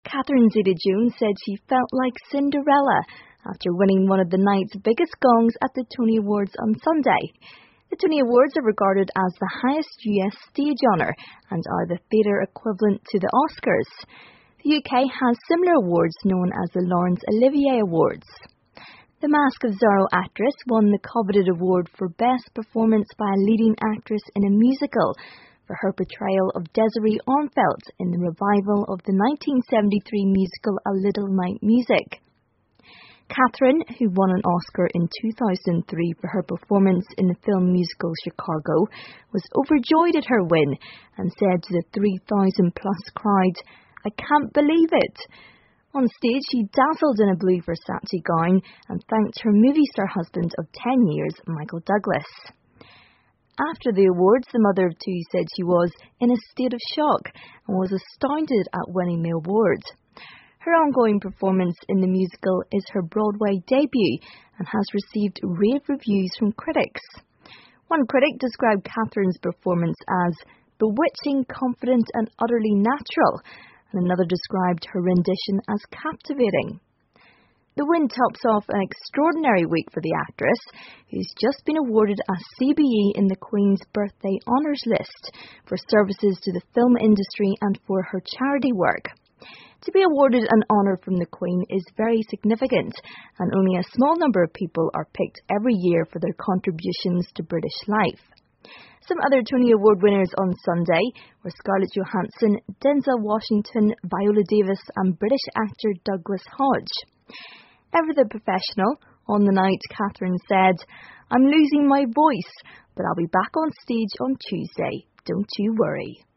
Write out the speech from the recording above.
Catherine Zeta-Jones said she felt like Cinderella after winning one of the night's biggest gongs at the Tony Awards on Sunday. The Tony Awards are regarded as the highest US stage honour and are the theatre equivalent to the Oscars. The UK has similar awards known as the Laurence Olivier Awards. The Mask of Zorro actress won the coveted award for Best Performance by a Leading Actress in a Musical for her portrayal of Desiree Armfeldt in the revival of the 1973 musical A Little Night Music. Catherine, who won an Oscar in 2003 for her performance in the film musical Chicago, was overjoyed at her win and said to the 3,000-plus crowd, "I can't believe it." On stage, she dazzled in a blue Versace gown and thanked her movie star husband of 10 years, Michael Douglas. After the awards, the mother of two said she was in a state of shock and was astounded at winning the award. Her ongoing performance in the musical is her Broadway debut and has received rave reviews from critics. One critic described Catherine's performance as bewitching, confident and utterly natural, and another described her rendition as captivating. The win tops off an extraordinary week for the actress, who's just been awarded a CBE in the Queen's Birthday Honours List for services to the film industry and for her charity work. To be awarded an honour from the Queen is very significant, and only a small number of people are picked every year for their contributions to British life. Some other Tony Award winners on Sunday were Scarlett Johansson, Denzel Washington, Viola Davis and British actor Douglas Hodge. Ever the professional, on the night Catherine said, "I'm losing my voice, but I'll be back on stage on Tuesday. Don't you worry."